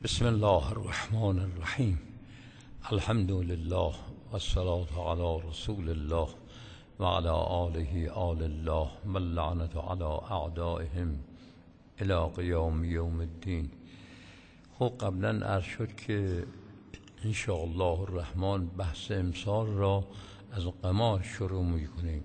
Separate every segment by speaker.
Speaker 1: بسم الله الرحمن الرحیم. الحمد لله والصلاة علی رسول الله و علی آله آل الله و اللعنة علی اعدائهم الی قیام یوم الدین. خب قبلا عرض شد که ان شاء الله الرحمن بحث امسال را از قمار شروع میکنیم،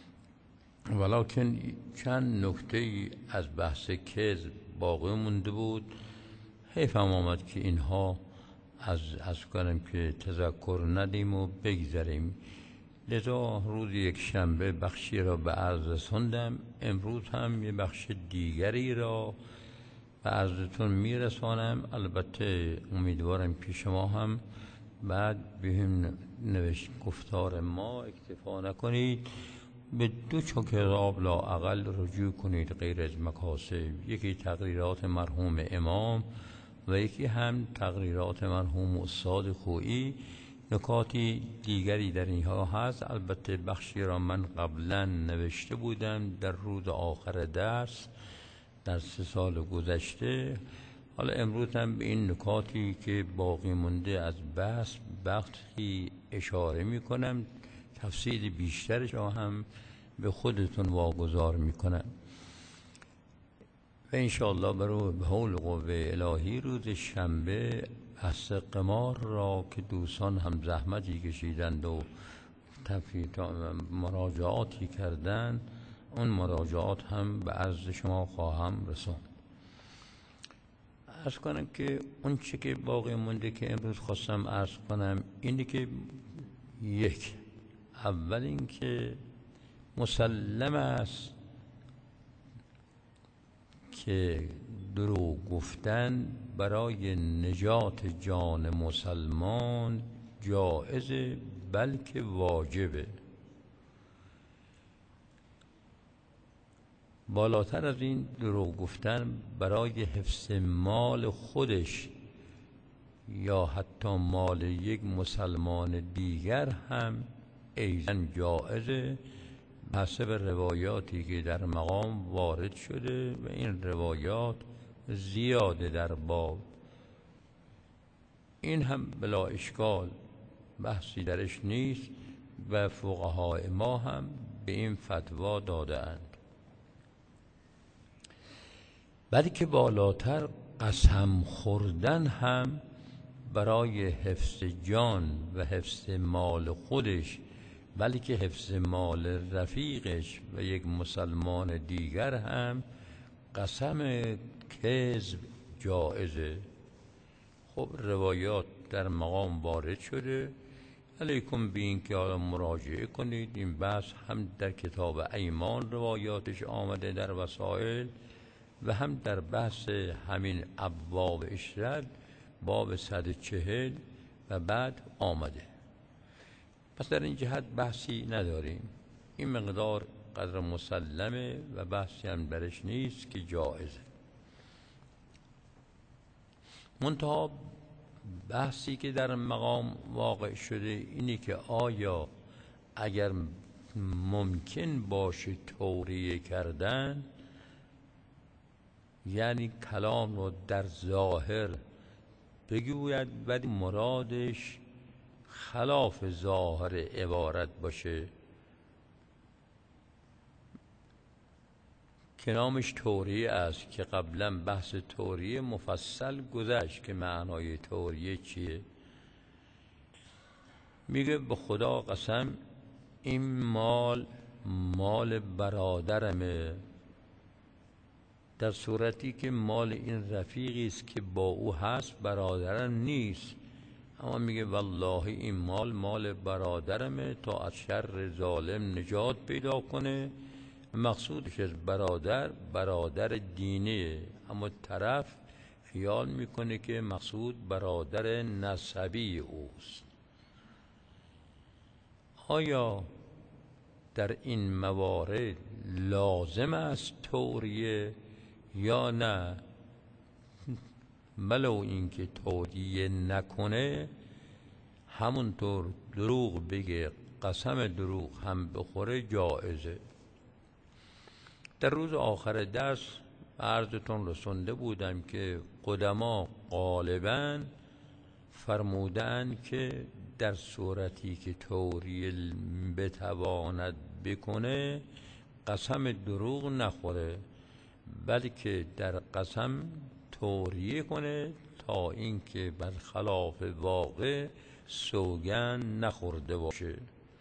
Speaker 1: ولکن چند نکته از بحث کذب باقی مونده بود. حیفم آمد که اینها از کنم که تذکر ندیم و بگذاریم، لذا روز یک شنبه بخشی را به عرض رساندم. امروز هم یه بخش دیگری را به عرضتون میرسانم. البته امیدوارم که شما هم بعد به هم نوشت گفتار ما اکتفا نکنید، به دو کتاب لااقل رجوع کنید غیر از مکاسب. یکی تقریرات مرحوم امام و یکی هم تقریرات مرحوم استاد خویی. نکاتی دیگری در اینها هست. البته بخشی را من قبلا نوشته بودم در روز آخر درس در 3 سال گذشته. حالا امروز هم به این نکاتی که باقی مونده از بحث وقتی اشاره می کنم، تفصیل بیشترش را هم به خودتون واگذار می کنم و انشاءالله برای به حول قوه الهی روز شنبه بحث قمار را که دوستان هم زحمتی کشیدند و مراجعاتی کردند، اون مراجعات هم به عرض شما خواهم رسوند. عرض کنم که اون چه که باقی مونده که امروز خواستم عرض کنم اینه که اول این که مسلم است که دروغ گفتن برای نجات جان مسلمان جایزه بلکه واجبه. بالاتر از این، دروغ گفتن برای حفظ مال خودش یا حتی مال یک مسلمان دیگر هم ایضاً جایزه، حسب روایاتی که در مقام وارد شده و این روایات زیاده در باب. این هم بلا اشکال، بحثی درش نیست و فقهای ما هم به این فتوا داده‌اند. بلکه بالاتر قسم خوردن هم برای حفظ جان و حفظ مال خودش، بلکه حفظ مال رفیقش و یک مسلمان دیگر هم قسم کذب جایزه. خب روایات در مقام وارد شده، علیکم به این که مراجعه کنید. این بحث هم در کتاب ایمان روایاتش آمده در وسائل و هم در بحث همین ابواب اشرت باب 140 و بعد آمده. پس در این جهت بحثی نداریم، این مقدار قدر مسلمه و بحثی هم برش نیست که جایزه. منتها بحثی که در مقام واقع شده اینه که آیا اگر ممکن باشه توریه کردن، یعنی کلام رو در ظاهر بگوید ولی مرادش خلاف ظاهر عبارت باشه که نامش توریه است، که قبلا بحث توریه مفصل گذشت که معنای توریه چیه. میگه به خدا قسم این مال برادرمه، در صورتی که مال این رفیقی است که با او هست، برادرم نیست. اما میگه والله این مال برادرمه تا از شر ظالم نجات پیدا کنه. مقصودش از برادر دینه، اما طرف خیال میکنه که مقصود برادر نسبی اوست. آیا در این موارد لازم است توریه یا نه؟ ولو اینکه توریه نکنه، همونطور دروغ بگه، قسم دروغ هم بخوره، جایزه. در روز آخر درس عرضتون رسونده بودم که قدما غالبا فرمودند که در صورتی که توریه بتواند بکنه قسم دروغ نخوره، بلکه در قسم توریه کنه تا اینکه برخلاف واقع سوگند نخورده باشه.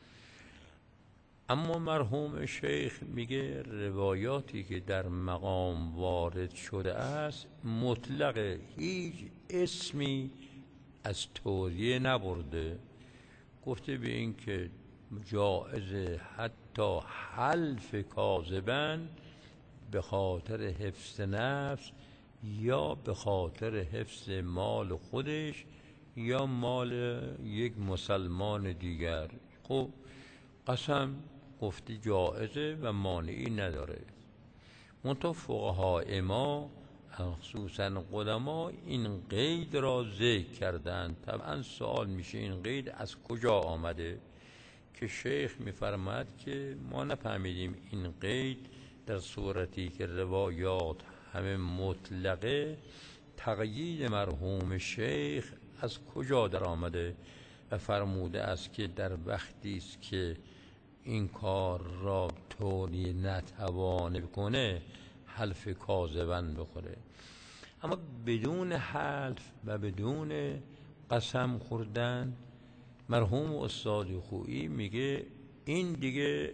Speaker 1: اما مرحوم شیخ میگه روایاتی که در مقام وارد شده است مطلق، هیچ اسمی از توریه نبرده. گفته به این که جایز حتی حلف کاذبن به خاطر حفظ نفس یا به خاطر حفظ مال خودش یا مال یک مسلمان دیگر. خب قسم گفتی جایزه و مانعی نداره. منتها فقهای ما خصوصا قدما این قید را ذکر کردند. طبعا سوال میشه این قید از کجا آمده، که شیخ میفرماد که ما نفهمیدیم این قید در صورتی که روایات همه مطلقه، تقیید مرحوم شیخ از کجا در آمده و فرموده است که در وقتی است که این کار را طوری نتوانه کنه حلف کاذبن بخوره. اما بدون حلف و بدون قسم خوردن، مرحوم استاد خویی میگه این دیگه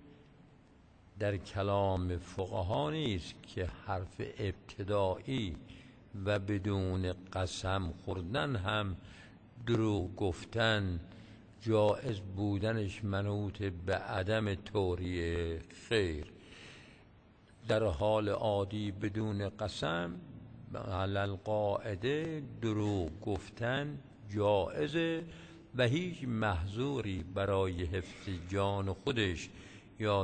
Speaker 1: در کلام فقها نیست که حرف ابتدایی و بدون قسم خوردن هم دروغ گفتن جائز بودنش منوط به عدم توریه. خیر، در حال عادی بدون قسم علل قاعده دروغ گفتن جائزه و هیچ محظوری برای حفظ جان خودش یا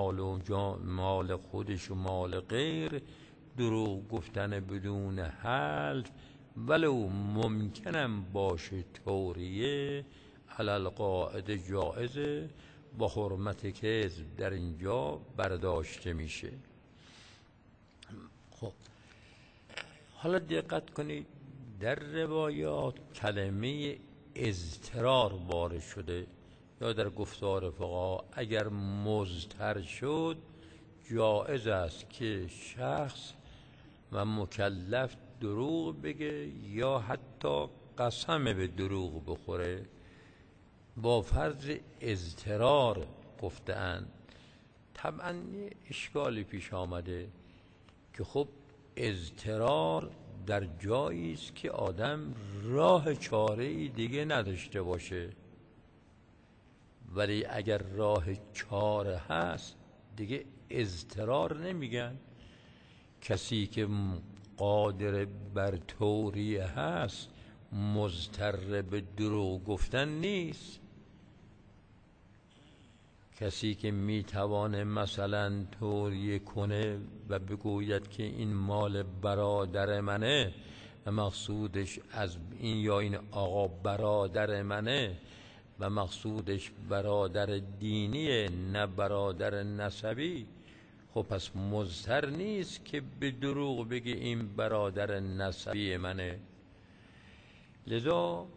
Speaker 1: مال خودش و مال غیر دروغ گفتن بدون حلف ولو ممکنم باشه توریه علل قاعده جائزه با حرمت کذب در اینجا برداشته میشه. خب حالا دقت کنید، در روایات کلمه اضطرار وارد شده، یا در گفتار فقها اگر مضطر شد جائز است که شخص و مکلف دروغ بگه یا حتی قسم به دروغ بخوره. با فرض اضطرار گفته‌اند. طبعا اشکالی پیش آمده که خب اضطرار در جایی است که آدم راه چاره‌ای دیگه نداشته باشه، ولی اگر راه چاره هست دیگه اضطرار نمیگن. کسی که قادر بر توریه هست مضطر به دروغ گفتن نیست. کسی که میتوانه مثلا توریه کنه و بگوید که این مال برادر منه و مقصودش از این یا این آقا برادر منه و مقصودش برادر دینیه نه برادر نسبی، خب پس مضطر نیست که به دروغ بگه این برادر نسبی منه. لذا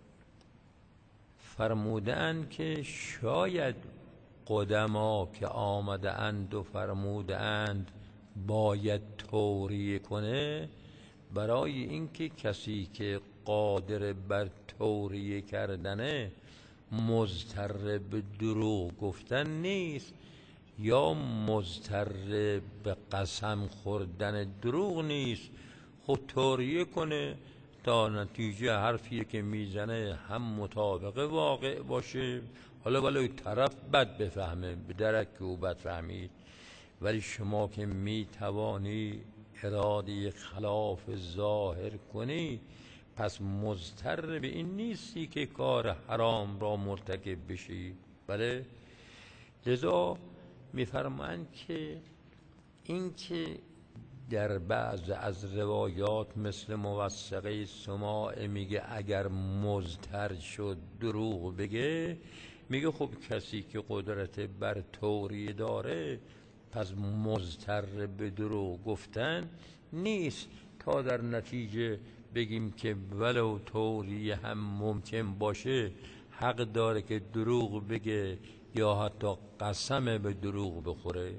Speaker 1: فرمودن که شاید قدما که آمده اند و فرموده اند باید توریه کنه، برای اینکه کسی که قادر بر توریه کردنه مضطر به دروغ گفتن نیست یا مضطر به قسم خوردن دروغ نیست، خود توریه کنه تا نتیجه حرفی که میزنه هم مطابق واقع باشه. حالا ولی طرف بد بفهمه، به درک او بد فهمید، ولی شما که میتوانی اراده خلاف ظاهر کنی پس مضطر به این نیستی که کار حرام را مرتکب بشی. بله، لذا میفرمایند که این که در بعض از روایات مثل موثقه سماع میگه اگر مضطر شد دروغ بگه، میگه خب کسی که قدرت بر توریه داره پس مضطر به دروغ گفتن نیست تا در نتیجه بگیم که ولو طوری هم ممکن باشه حق داره که دروغ بگه یا حتی قسم به دروغ بخوره؟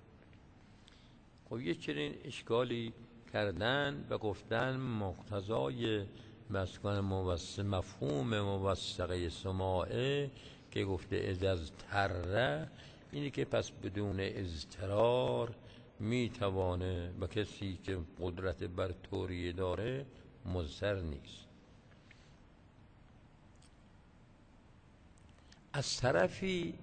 Speaker 1: خب یه چنین اشکالی کردن و گفتن مقتضای مفهوم موثقه سماعه که گفته از تره اینه که پس بدون اضطرار میتوانه و کسی که قدرت بر توریه داره مضطر نیست. از طرفی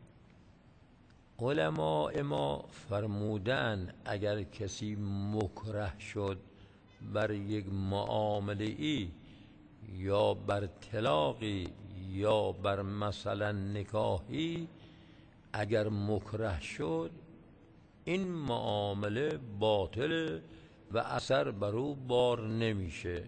Speaker 1: علماء ما فرمودن اگر کسی مکره شد بر یک معامله ای یا بر طلاقی یا بر مثلا نکاحی، اگر مکره شد این معامله باطل و اثر بر او بار نمیشه،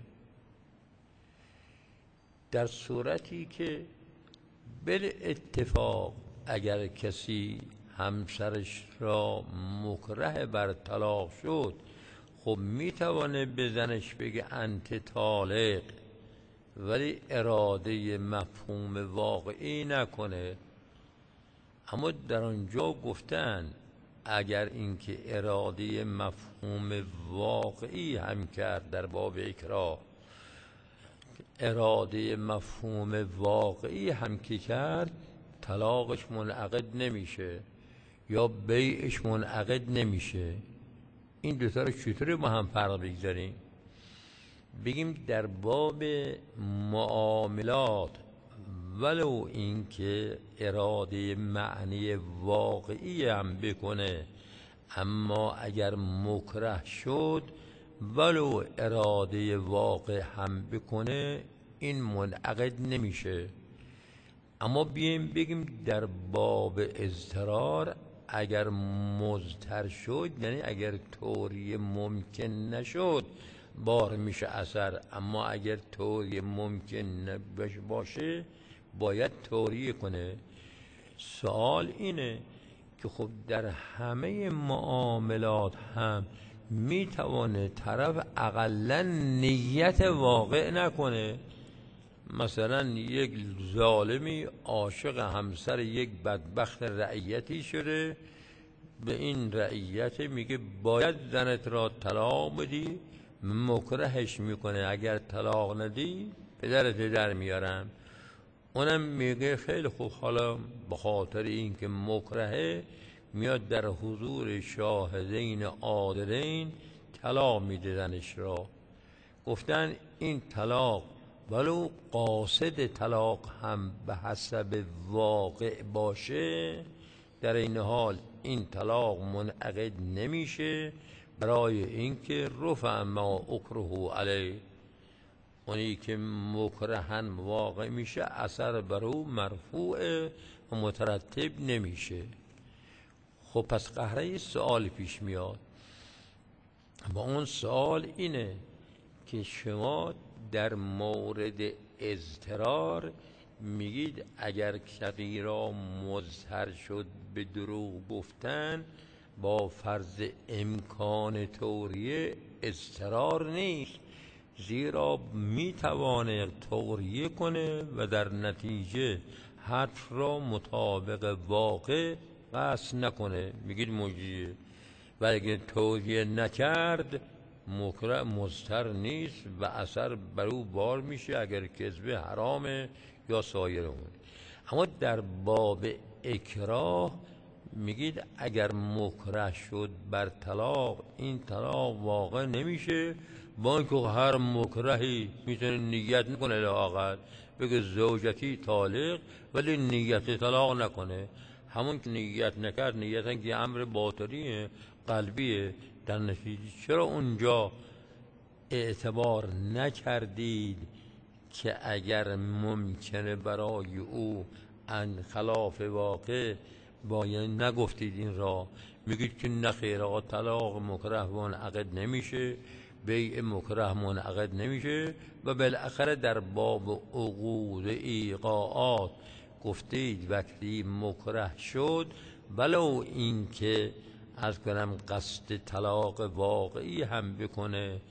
Speaker 1: در صورتی که بالاتفاق اگر کسی همسرش را مکره بر طلاق شد، خب میتوانه به زنش بگه انت طالق، ولی اراده مفهوم واقعی نکنه. اما در آنجا گفتن اگر اینکه اراده مفهوم واقعی هم کرد در باب اکراه، اراده مفهوم واقعی هم که کرد، طلاقش منعقد نمیشه یا بیعش منعقد نمیشه. این دوتا رو چطوری با هم فرق بگذاریم؟ بگیم در باب معاملات ولو اینکه اراده معنی واقعی هم بکنه، اما اگر مکره شد ولو اراده واقع هم بکنه این منعقد نمیشه. اما بیایم بگیم در باب اضطرار اگر مضطر شد، یعنی اگر توری ممکن نشد بار میشه اثر، اما اگر توری ممکن باشه باید توری کنه. سوال اینه که خب در همه معاملات هم میتوانه طرف اقلا نیت واقع نکنه. مثلا یک ظالمی عاشق همسر یک بدبخت رعیتی شده، به این رعیت میگه باید زنت را طلاق بدی، مکرهش میکنه اگر طلاق ندی پدرت در میارم. اونم میگه خیلی خوب، حالا به خاطر اینکه مکرهه میاد در حضور شاهدین عادلین طلاق میده زنش را. گفتن این طلاق ولو قاصد طلاق هم به حسب واقع باشه، در این حال این طلاق منعقد نمیشه، برای اینکه رفع ما اکره علیه، اونی که مکرهن واقع میشه اثر بر او مرفوع و مترتب نمیشه. خب پس قهره سوال پیش میاد و اون سوال اینه که شما در مورد اضطرار میگید اگر کسی را مضطر شد به دروغ گفتن با فرض امکان توریه اضطرار نیست، زیرا میتوانه توریه کنه و در نتیجه حرف را مطابق واقع قصد نکنه، میگید مجریه. و اگر توریه نکرد مکره مضطر نیست و اثر بر او بار میشه اگر کذبه حرامه یا سایر اون. اما در باب اکراه میگید اگر مکره شد بر طلاق این طلاق واقع نمیشه، با اینکه هر مکرهی میتونه نیت نکنه لااقل بگه زوجتی طالق ولی نیت طلاق نکنه. همون که نیت نکرد، نیت که امر باطنیه قلبیه، در نتیجه چرا اونجا اعتبار نکردید که اگر ممکنه برای او ان خلاف واقع باید نگفتید این را؟ میگید که نخیر، طلاق مکره منعقد نمیشه، بیع مکره منعقد نمیشه و بالاخره در باب عقود ایقاعات گفتید وقتی مکره شد ولو این که از کنم قصد طلاق واقعی هم بکنه،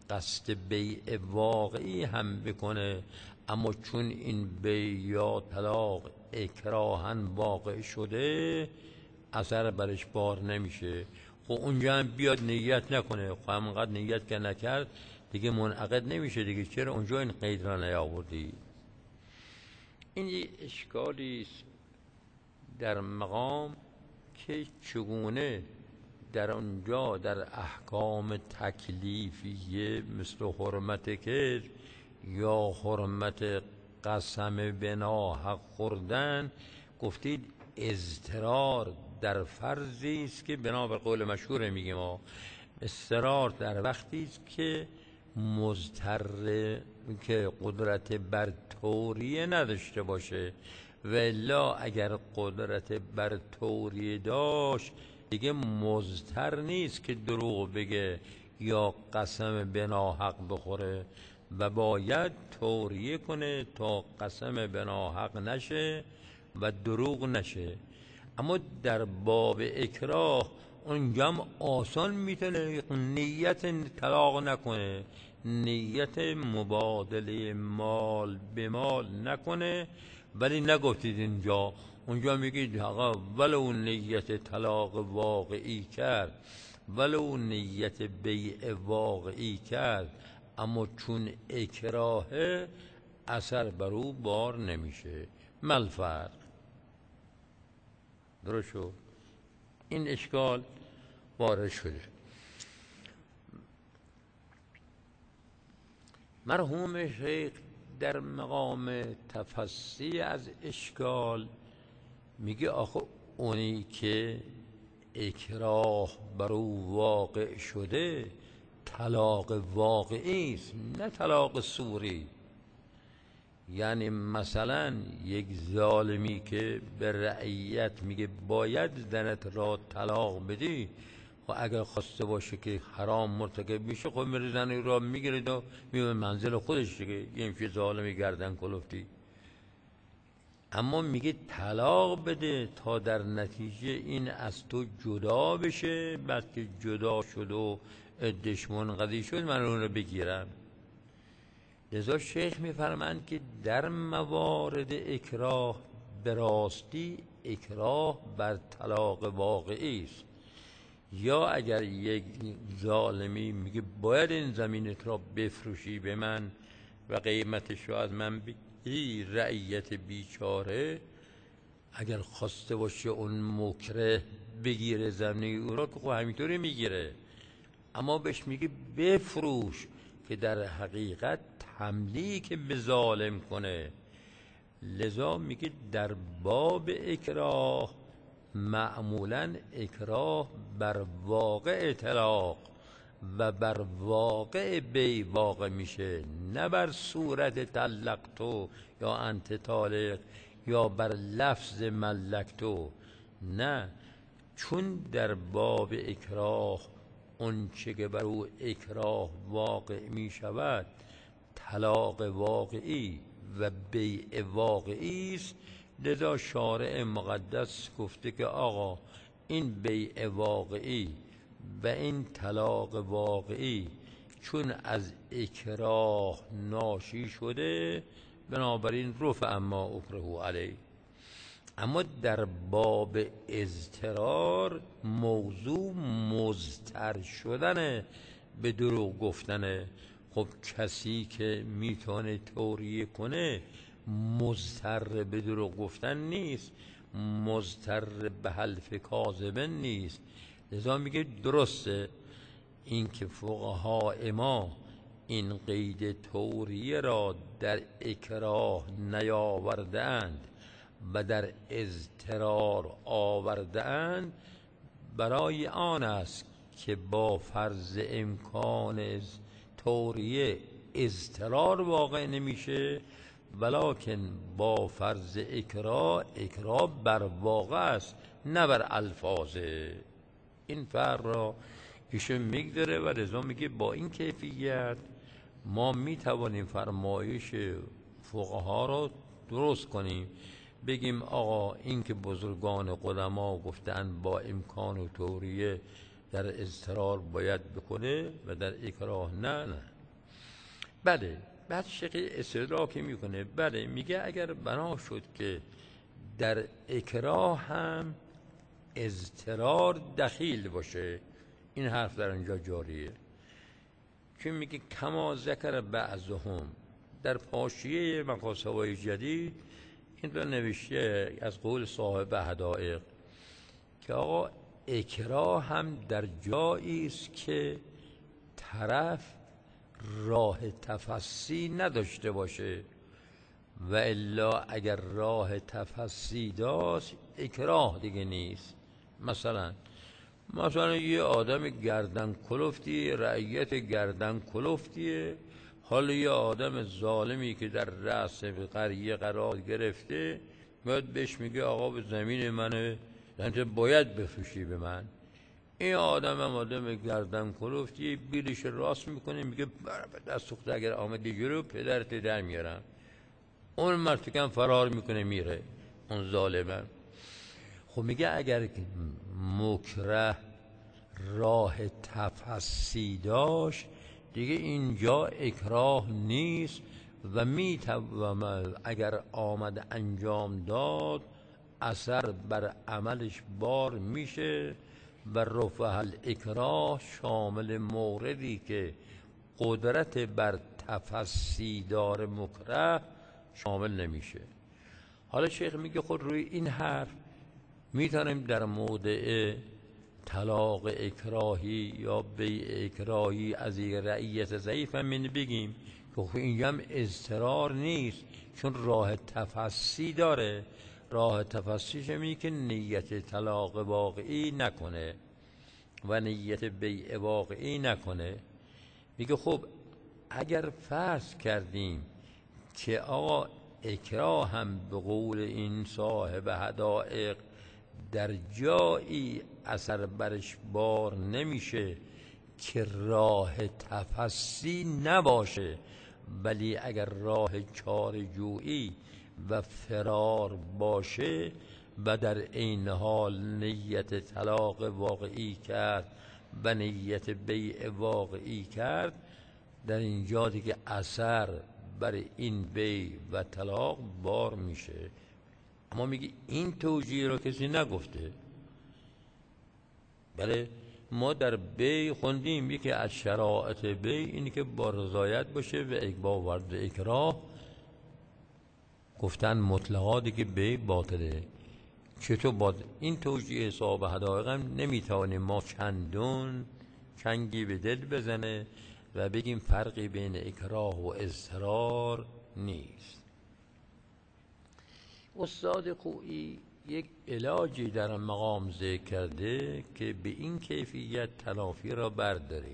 Speaker 1: قصد بیع واقعی هم بکنه، اما چون این بیع یا طلاق اکراهن واقع شده اثر برش بار نمیشه. خب اونجا هم بیاد نیت نکنه، خب همونقدر نیت که نکرد دیگه منعقد نمیشه دیگه. چرا اونجا این قید را نیاوردی؟ این یه اشکالی است در مقام که چگونه در اونجا در احکام تکلیفیه مثل حرمت کذب یا حرمت قسم به ناحق خوردن گفتید اضطرار در فرضی است که بنابر قول مشهور میگیم ما اضطرار در وقتی است که مضطر که قدرت بر توریه نداشته باشه، و الا اگر قدرت بر توریه داشت دیگه مضطر نیست که دروغ بگه یا قسم به ناحق بخوره و باید توریه کنه تا قسم به ناحق نشه و دروغ نشه. اما در باب اکراه اونجا هم آسان میتونه نیت طلاق نکنه، نیت مبادله مال به مال نکنه، ولی نگفتید اینجا. اونجا میگید آقا ولو نیت طلاق واقعی کرد، ولو نیت بیع واقعی کرد، اما چون اکراهه اثر بر او بار نمیشه. مل فرق؟ درست شد؟ این اشکال وارد شده. مرحوم شیخ در مقام تفصیل از اشکال میگه آخه اونی که اکراه بر او واقع شده طلاق واقعی است، نه طلاق صوری. یعنی مثلا یک ظالمی که به رعیت میگه باید زنت را طلاق بدی، و اگر خواسته باشه که حرام مرتکب میشه خب میره زنی را میگیرید و میره منزل خودش دیگه، این که ظالمی گردن کلفتی. اما میگه طلاق بده تا در نتیجه این از تو جدا بشه، بعد که جدا شد و عدش منقضی شد من اون رو بگیرم. لذا شیخ میفرمند که در موارد اکراه به راستی اکراه بر طلاق واقعی است. یا اگر یک ظالمی میگه باید این زمینت را بفروشی به من و قیمتش رو از من بگیری، رعیت بیچاره اگر خواسته باشه اون مکره بگیره زمین او را که خب همینطوری میگیره، اما بهش میگه بفروش که در حقیقت تملیک به ظالم کنه. لذا میگه در باب اکراه معمولا اکراه بر واقع طلاق و بر واقع بی واقع میشه، نه بر صورت طلقتو یا انت طالق یا بر لفظ ملکتو. نه، چون در باب اکراه اون چه که بر او اکراه واقع می شود طلاق واقعی و بیع واقعی است. لذا شارع مقدس گفته که آقا این بیع واقعی و این طلاق واقعی چون از اکراه ناشی شده بنابراین رفع ما اکره علیه. اما در باب اضطرار موضوع مضطر شدن به دروغ گفتنه. خب کسی که میتونه توریه کنه مضطر به دروغ گفتن نیست، مضطر به حلف کاذبن نیست. لذا میگه درسته این که فقهای ما این قید توریه را در اکراه نیاوردند و در اضطرار آوردند، برای آن است که با فرض امکان توریه اضطرار واقع نمیشه، ولکن با فرض اکراه بر واقع است نه بر الفاظه. این فرق را ایشون میگذاره و لذا میگه با این کیفیت ما میتوانیم فرمایش فقها را درست کنیم، بگیم آقا این که بزرگان قدما گفتن با امکان و توریه در اضطرار باید بکنه و در اکراه نه. بله. بعد شیخ استدراک میکنه، بله میگه اگر بنا شد که در اکراه هم اضطرار دخیل باشه، این حرف در اینجا جاریه، که میگه کما ذکر بعضهم در حاشیه مقاصدهای جدید این رو نوشته از قول صاحب حدائق که آقا اکراه هم در جایی است که طرف راه تفصیل نداشته باشه، و الا اگر راه تفصیل داشت اکراه دیگه نیست. مثلا یه آدم گردن کلفتی، رعیت گردن کلفتیه، حالا یه آدم ظالمی که در رأس قریه قرار گرفته میاد بهش میگه آقا به زمین منه، انت باید بفروشی به من. این آدم هم آدم گردن کلفتی، بیلش راست میکنه، میگه دست سوخته اگر آمدی جلو پدرت در میارم. اون مرتکم فرار میکنه میره اون ظالمه. خب میگه اگر مکره راه تفصیل داشت دیگه اینجا اکراه نیست و اگر آمد انجام داد اثر بر عملش بار میشه و رفع الاکراه شامل موردی که قدرت بر تفصیل دار مکره شامل نمیشه. حالا شیخ میگه خود روی این حرف میتونیم در موضع طلاق اکراهی یا بیع اکراهی از یک رعیت ضعیف هم بگیم که خب اینجا هم اضطرار نیست، چون راه تفصیل داره. راه تفصیلش میگه که نیت طلاق واقعی نکنه و نیت بیع واقعی نکنه. میگه خب اگر فرض کردیم که آقا اکراه هم به قول این صاحب حدائق در جایی اثر برش بار نمیشه که راه تفصیل نباشه، ولی اگر راه چاره‌جویی و فرار باشه و در این حال نیت طلاق واقعی کرد و نیت بیع واقعی کرد، در اینجا دیگه اثر بر این بیع و طلاق بار میشه. اما میگه این توجیه رو کسی نگفته. بله ما در بیع خوندیم یکی از شرایط بیع اینی که با رضایت باشه و با ورد اکراه گفتن مطلقا دیگه بیع باطله. چطور باطل؟ این توجیه صاحب حدائق هم نمیتوانیم ما چندون چنگی به دل بزنه و بگیم فرقی بین اکراه و اضطرار نیست. استاد خویی یک علاجی در مقام ذکر کرده که به این کیفیت تلافی را برداره.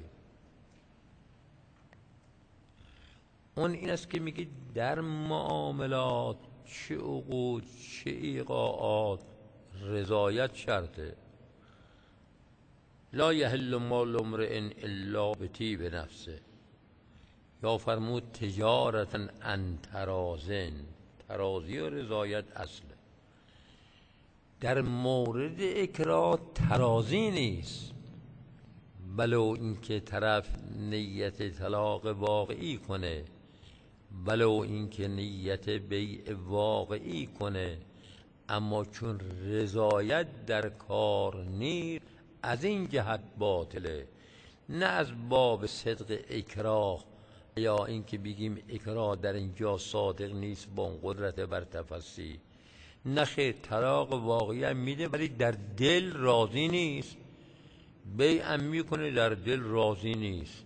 Speaker 1: اون این است که میگه در معاملات چه عقود چه ایقاعات رضایت شرطه. لا یحل مال امرئ الا بطیب نفسه، یا فرمود تجارتا عن ترازن، ترازی و رضایت اصله. در مورد اکراه ترازی نیست، ولو اینکه طرف نیت طلاق واقعی کنه، ولو اینکه نیت بیع واقعی کنه، اما چون رضایت در کار نیست از این جهت باطله، نه از باب صدق اکراه یا اینکه بگیم اکراه در اینجا صادق نیست با قدرت بر تفصیل. نه خیر، طلاق واقعی هم میده ولی در دل راضی نیست، بیع هم میکنه در دل راضی نیست.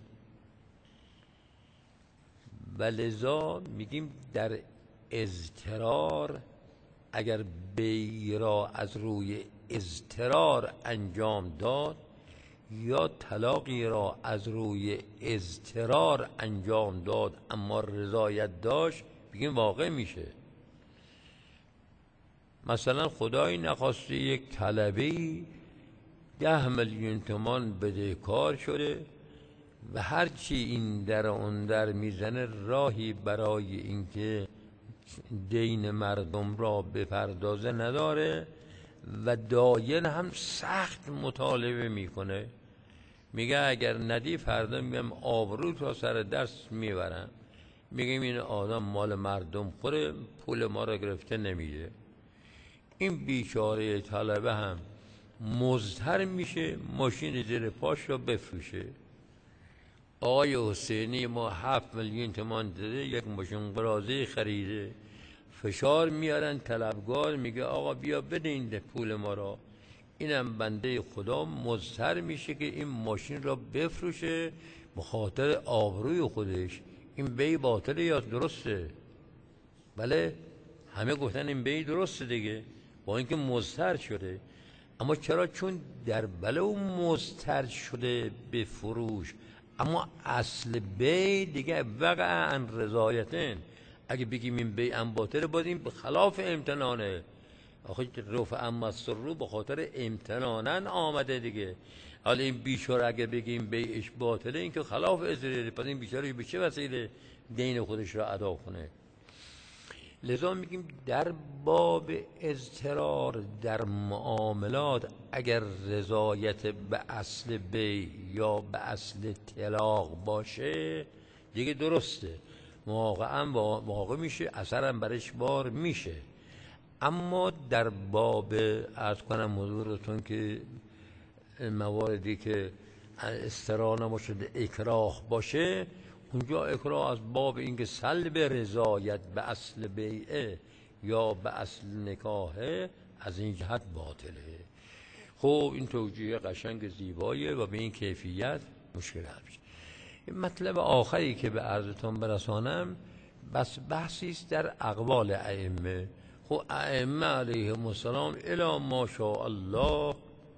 Speaker 1: و لذا میگیم در اضطرار اگر بیع را از روی اضطرار انجام داد یا طلاقی را از روی اضطرار انجام داد اما رضایت داشت، بگیم واقع میشه. مثلا خدای نخواسته یک طلبه‌ای 10 میلیون تومان بدهکار شده و هرچی این در اون در میزنه راهی برای اینکه دین مردم را بپردازه نداره و داین هم سخت مطالبه میکنه. میگه اگر ندی فردا میگم آبرو تا سر دست میبرم. میگیم این آدم مال مردم خوره، پول ما رو گرفته نمیده. این بیچاره طلبه هم مضطر میشه ماشین زیر پاش رو بفروشه. آقای حسینی ما 7 میلیون تومان داده، یک ماشین قراضه خریده، فشار میارن طلبگار، میگه آقا بیا بده این پول ما را. اینم بنده خدا مضطر میشه که این ماشین را بفروشه به خاطر آبروی خودش. این بی باطله یا درسته؟ بله، همه گفتن این بی درسته دیگه، با اینکه مضطر شده. اما چرا؟ چون در بلو مضطر شده به فروش، اما اصل بی دیگه وقع عن رضایتن. اگه بگیم این بی ام باطله، باید این به خلاف امتنانه. آخه رفع اما السرور به خاطر امتنانن آمده دیگه. حالا این بیچاره اگه بگیم بیعش باطله، این که خلاف اضراره، پس این بیچاره به چه وسیله دین خودش را ادا کنه؟ لذا میگیم در باب اضطرار در معاملات اگر رضایت به اصل بی یا به اصل طلاق باشه دیگه درسته، واقعا واقع میشه، اثرم برش بار میشه. اما در باب عرض کنم حضورتون که مواردی که اضطرار نباشه اکراه باشه، اونجا اکراه از باب اینکه سلب رضایت به اصل بیعه یا به اصل نکاحه، از این جهت باطله. خب این توجیه قشنگ زیباییه و به این کیفیت مشکل حل میشه. مطلب آخری که به عرضتون برسانم بس بحثی است در اقوال ائمه. خب ائمه علیهم السلام الی ما شاء الله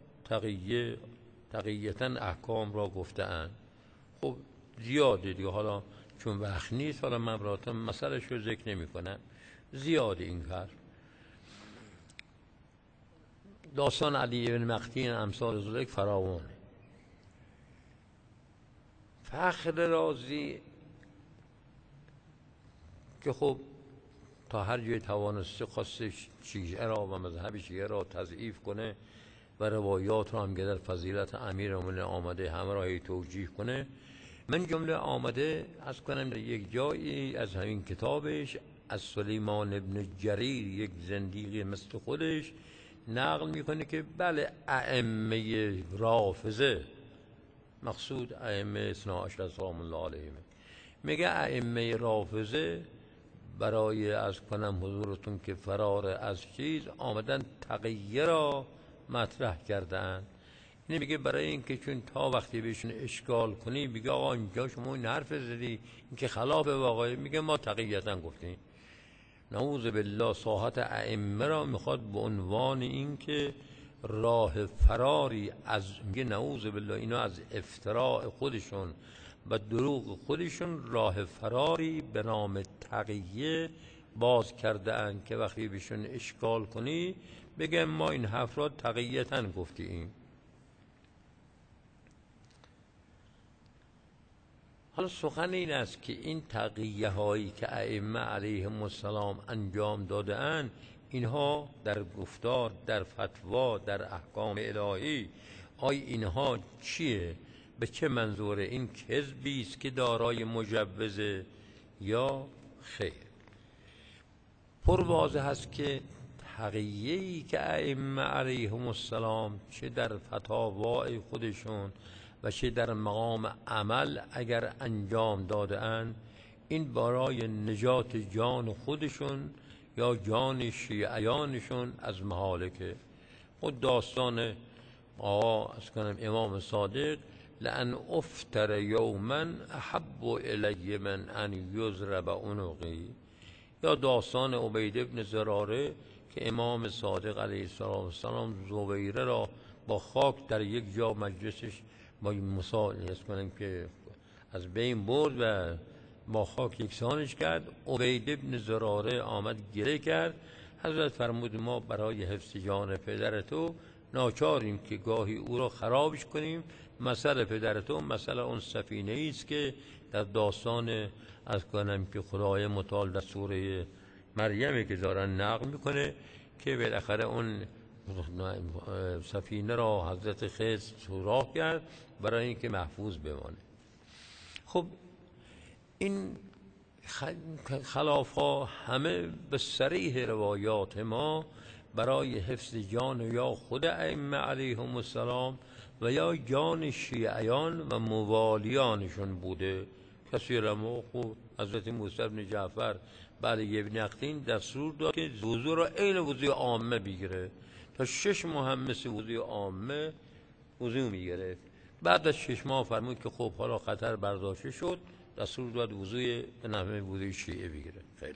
Speaker 1: تقیتا احکام را گفته‌اند. خب زیاده دیگه، حالا چون وقت نیست حالا من براتون مسئله‌اش رو ذکر نمی‌کنم، زیاده این کار. داستان علی بن مقتین امثال ذلک فراوانه. فخر رازی که خب تا هر جای توانسته خواستش شیعه را و مذهب شیعه را تضعیف کنه و روایات را هم که در فضیلت امیرالمومنین آمده همه را توجیه کنه. من جمله آمده از کنم در یک جایی از همین کتابش از سلیمان ابن جریر، یک زندیقی مثل خودش، نقل میکنه که بله ائمه رافضه، مقصود ائمه اثنا عشر سلام الله علیهم، میگه ائمه رافضه برای از کنم حضورتون که فرار از چیز آمدن تقیه را مطرح کردن. اینه میگه برای اینکه چون تا وقتی بهشون اشکال کنی میگه آقا اینجا شما این حرف زدی، این که خلاف واقعی، میگه ما تقییتا گفتیم. نعوذ بالله ساحت ائمه را میخواد به عنوان این که راه فراری از، میگه نعوذ بالله اینا از افتراء خودشون و دروغ خودشون راه فراری به نام تقیه باز کرده اند که وقتی بهشون اشکال کنی بگم ما این حرف را تقییتا گفتیم. حالا سخن این است که این تقیه هایی که ائمه علیهم السلام انجام داده اند، اینها در گفتار، در فتوا، در احکام الهی، اینها چیه؟ به چه منظوره؟ این کذبی است که دارای مجوزه یا خیر؟ پر واضح است که تقیه‌ای که ائمه علیهم السلام چه در فتاوای خودشون و چه در مقام عمل اگر انجام داده اند، این برای نجات جان خودشون یا جان شیعیانشون از مهالکه. خود داستان از کنم امام صادق لأن افتر یوما احب الی من ان یضرب عنقی، یا داستان عبید بن زراره که امام صادق علیه السلام زبیره را با خاک در یک جا مجلسش با مثال کنم که از بین برد و با خاک یکسانش کرد. عبید بن زراره آمد گله کرد، حضرت فرمود ما برای حفظ جان پدر تو ناچاریم که گاهی او را خرابش کنیم. مثل پدر تو مثل اون سفینه است که در داستان از کنم که خدای متعال در سوره مریم که دارن نقل میکنه که بالاخره اون سفینه را حضرت خضر سوراخ کرد برای اینکه محفوظ بمانه. خب این خلاف ها همه به صریح روایات ما برای حفظ جان یا خود ائمه علیهم السلام و یا جان شیعیان و موالیانشون بوده. کسی رمو خوب حضرت موسی بن جعفر بعد ابن اقتین دستور داد که وضو را عین وضوی عامه بگیره، تا 6 ماه هم مثل وضوی عامه وضو میگرفت. بعد از 6 ماه فرمود که خب حالا خطر برداشته شد، دستور داد وضوی به نحوه وضوی شیعه بگیره. خیلی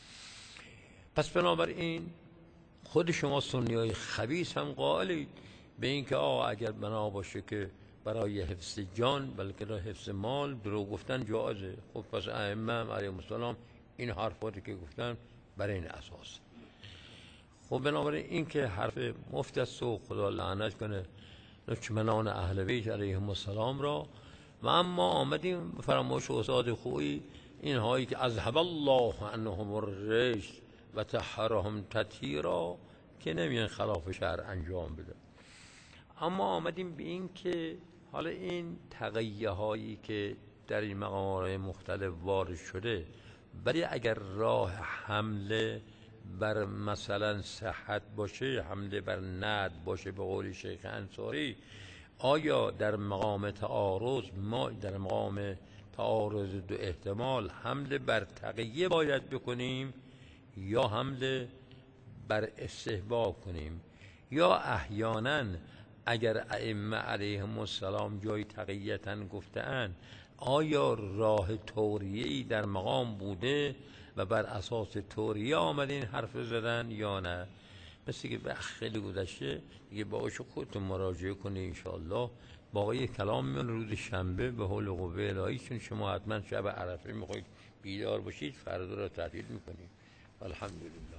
Speaker 1: پس بنابراین خود شما سنیای خبیث هم قائلید به این که اگر بنا باشه که برای حفظ جان بلکه برای حفظ مال دروغ گفتن جایزه. خب پس ائمه علیهم السلام این حرفاتی که گفتن برای این اساس. خب بنابراین این که حرف مفت است و خدا لعنت کنه دشمنان اهل بیت علیهم السلام را. و اما آمدیم فرمایش استاد خویی اینهایی که اذهب الله عنهم الرجس و طهرهم تطهیرا که نمیان خلاف شرع انجام بده. اما آمدیم به این که حالا این تقیه هایی که در این مقامات مختلف وارد شده، ولی اگر راه حمله بر مثلا صحت باشه، حمله بر ند باشه به قول شیخ انصاری، آیا در مقام تعارض ما در مقام تعارض دو احتمال حمله بر تقیه باید بکنیم یا حمله بر استحباب کنیم؟ یا احیانا اگر ائمه علیهم السلام جای تقیتاً گفته‌اند، آیا راه توریه‌ای در مقام بوده و بر اساس توریه آمدین حرف زدن یا نه؟ مثل که وقت خیلی گذشته دیگه، باقیشو خودتون مراجعه کنید انشاءالله. باقی کلام میان روز شنبه به حول و قوه الهی، چون شما حتما شب عرفه میخواید بیدار باشید، فردا را تعطیل میکنید. الحمدلله.